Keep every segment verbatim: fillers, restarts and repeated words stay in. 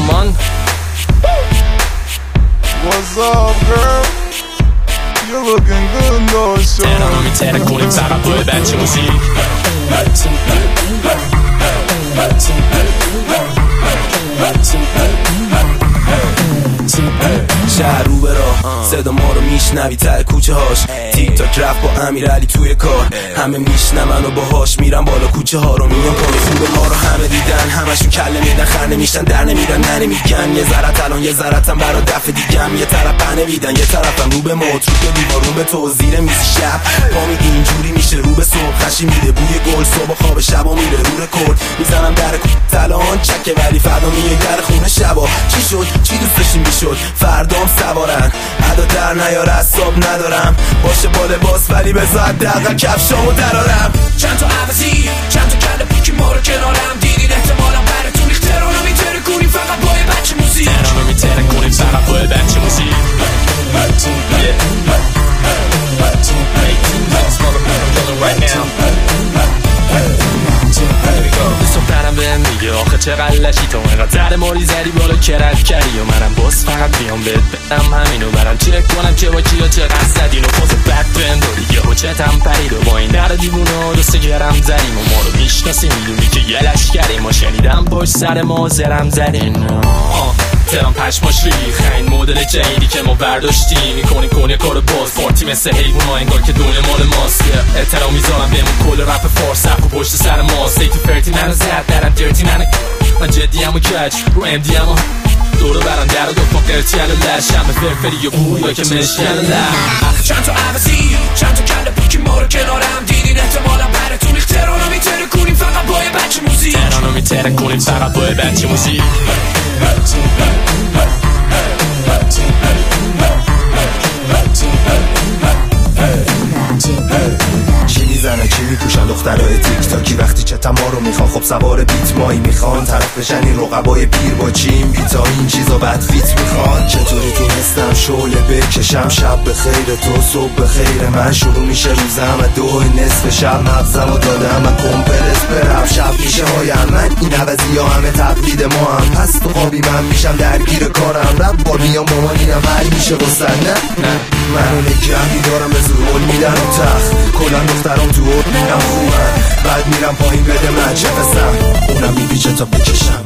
come on. What's up, girl? You're looking good, though, so تهرانو میتره کنیم فقط با بچه موزیک. شهر رو به راه صدا ما رو میشنوی ته کوچه هاش. تیک تاک رفت با امیرعلی توی کار، همه میشنون و باهاش میرن بالا کوچه ها رو میان پای خوبه ما رو همه دیدن، همشون کله میدن خرنه میشن در نمیرن ننمیگن. یه ذرت الان یه ذرتم برا دفع دیگم، یه طرف بنه میدن یه طرفم رو به موت رو به دیوار رو به تو زیر میز شب پا میگی اینجوری میشه رو به صبح خشی میده بوی گل صبح خواب شبا میره رو رکورد میزنم در تلان چکه ولی فردا میای در خونه شبا چی شد چی دوست داشتیم میشد فردام سوارن ادا در نیاره حساب ندارم باشه با لباس ولی بذار دقیقا کفشامو درارم. چند تا عوضی چند تا کله پوکی ما رو کنارم دیدین احتمالا براتون اخترانو میتره کنیم فقط با بچه موزیک. تهرانو میتره کنیم فقط با بچه موزیک. دخترم بهم میگه آخه چقدر لشی تو اینقدر ماری زدی بالا کرد کردی و منم باز فقط بیام بهت بدم همینو برم چک کنم که با کیا چقدر زدین و خود بد بنداری یه حچتم پرید و با این در دیوونه ها دست گرم زدیم و ما رو میشناسی میدونی که یه لشکریم و شنیدم پشت سر ما زرم زدین ترام پشماش ریخ این مدل جدیدی که ما برداشتیم میکنیم کنه کار باز پارتی مثل حیوان ها انگار که دونه مال ماست احترام میذارم بهمون کل رپ فارس و پشت سر ماست ای تو فرتی منو زد درم درتی منو من جدی هم و کج رو ام دی هم دورو برم در و دو پا قرتی هلو لش همه فرفری یا بویا که مشکی هلو لش چند تا عوضی چند تا کله پوکی ما رو کنارم دیدین احتمالا براتون اخترانو میتره کنیم فقط با بچه موزیک. تهرانو میتره کنیم فقط با بچه موزیک. چی میزنه چی میپوشن دخترای تیک تاکی وقتی چتم ما رو میخوان خب سوار بیت مایی میخوان طرف بشن این رقبای پیر با چین بیتا این چیزا بد فیت میخوان چطوری تونستم شعله بکشم شب به خیر تو صبح به خیر من شروع میشه روزم و دو نصف شب مغزم و دادم و کمپرس برم شب میشه هایم من این عوضی ها همه تقلید ما هم پس تو خوابی من میشم درگیر کارم رب بار میام مامانینم هر میشه بستن نه نه منو نگهی دارم به زور میدن و تخت کلن دخترام تو اور میرم خوبن بعد میرم پایین بده من چه قسم اونم میبیچه تا بکشم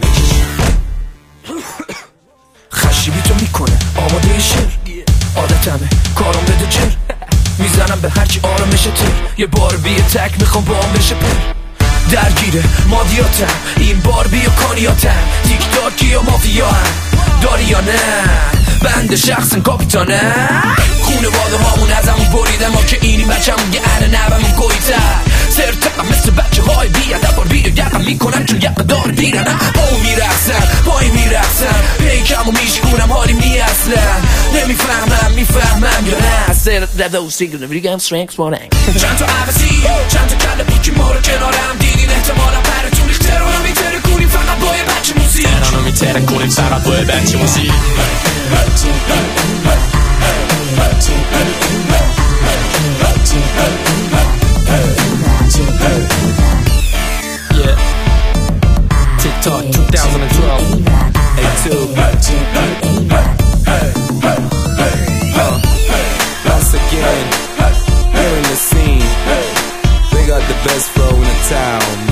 خشیبی تو میکنه آماده شیر عادتمه کارم بده چر میزنم به هرچی آرامشه تر یه بار بیه تک میخوام با هم بشه پر درگیره مادیاتم این بار بیا کانیاتم تیک تاکی و مافیا هم داری یا نه بند شخصن کاپیتانه خونه واده هامون ازمون بریده ما که اینی بچه‌مون یه اره نبمون گویتر سرتقم مثل بچه های بیادب بار بیو گرم میکنم چون یقه دار بیرن او میرخسن پای میرخسن پیکم و میشکونم حالی میاصلن نمیفهمم میفهمم یا نه سر داده و سیگل بگم سرنکس باننگ چند تا عوضی چند تا کله پوکی ما رو کنارم دیدین احتمالا پرتون اخترانو میتره کنیم فقط با بچه موزیک. تهرانو میتره کنیم فقط با بچه موزیک. Yeah, TikTok twenty twelve, A two. Uh, once again, we're in the scene. We got the best flow in the town.